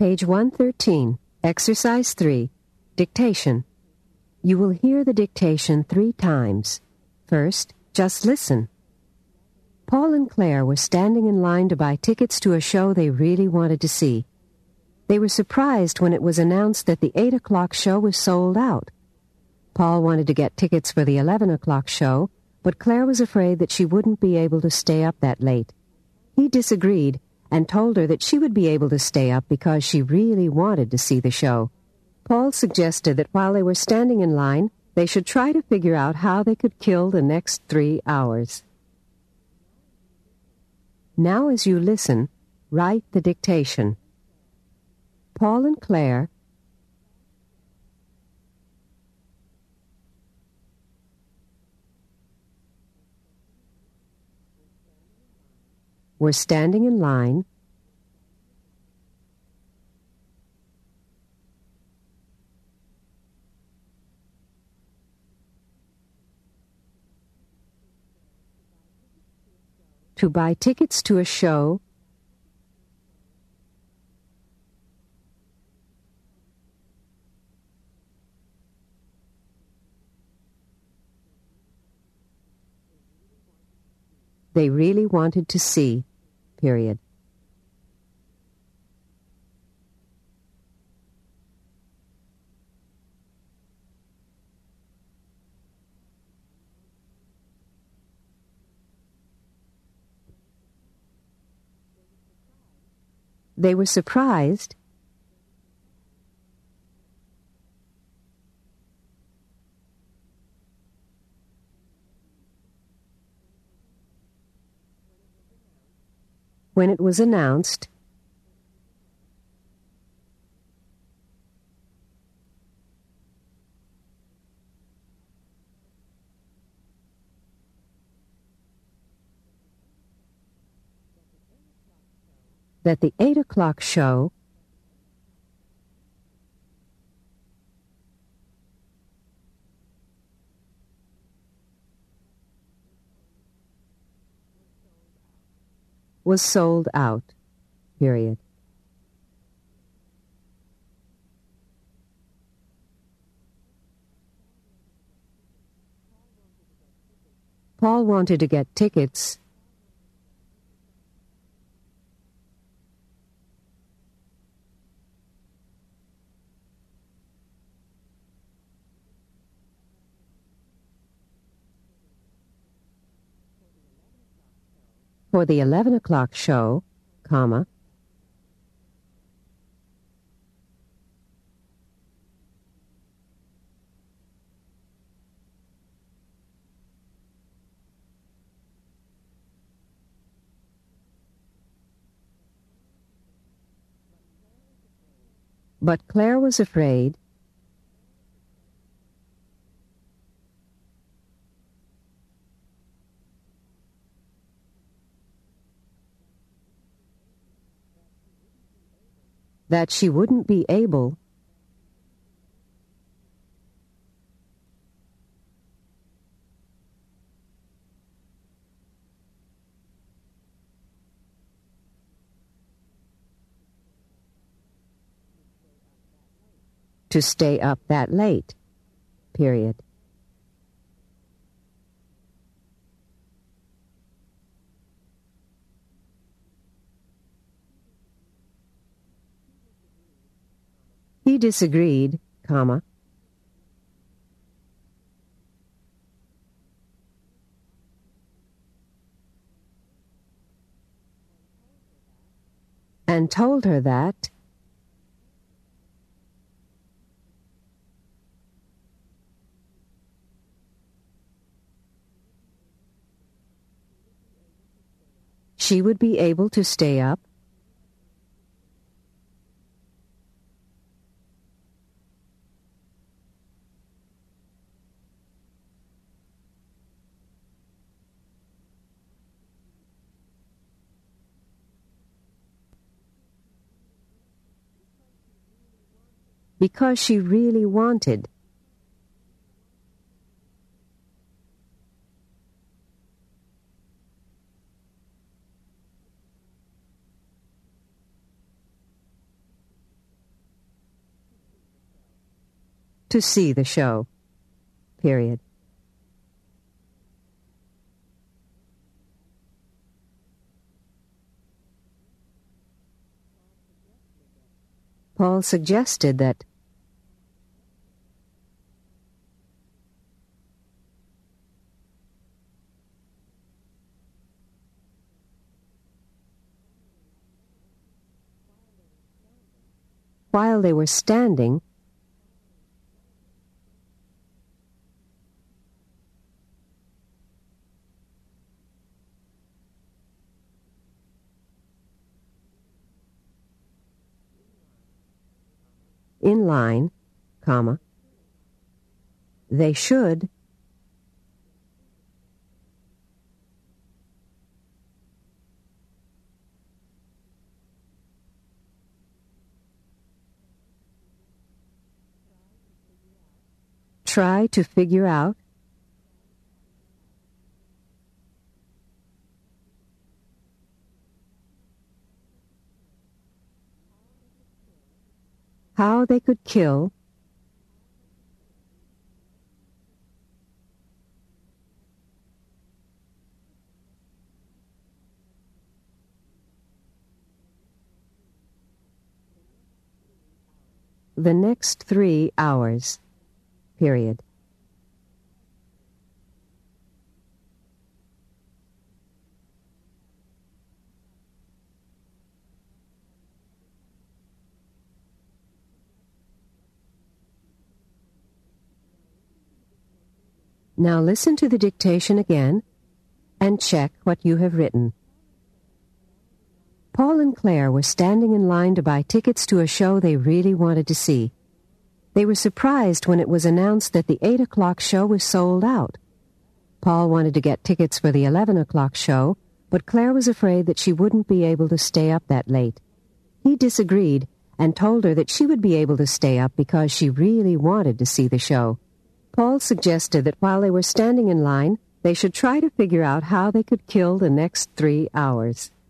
Page 113, Exercise 3, Dictation. You will hear the dictation 3 times. First, just listen. Paul and Claire were standing in line to buy tickets to a show they really wanted to see. They were surprised when it was announced that the 8 o'clock show was sold out. Paul wanted to get tickets for the 11 o'clock show, but Claire was afraid that she wouldn't be able to stay up that late. He disagreed and told her that she would be able to stay up because she really wanted to see the show. Paul suggested that while they were standing in line, they should try to figure out how they could kill the next 3 hours. Now as you listen, write the dictation. Paul and Claire were standing in line to buy tickets to a show they really wanted to see, period. They were surprised when it was announced that the 8 o'clock show was sold out, period. Paul wanted to get tickets for the 11 o'clock show, comma, but Claire was afraid that she wouldn't be able to stay up that late, period. He disagreed, comma, and told her that she would be able to stay up because she really wanted. to see the show. Period. Paul suggested that while they were standing, in line, comma, they should try to figure out how they could kill the next 3 hours. Period. Now listen to the dictation again and check what you have written. Paul and Claire were standing in line to buy tickets to a show they really wanted to see. They were surprised when it was announced that the 8 o'clock show was sold out. Paul wanted to get tickets for the 11 o'clock show, but Claire was afraid that she wouldn't be able to stay up that late. He disagreed and told her that she would be able to stay up because she really wanted to see the show. Paul suggested that while they were standing in line, they should try to figure out how they could kill the next 3 hours.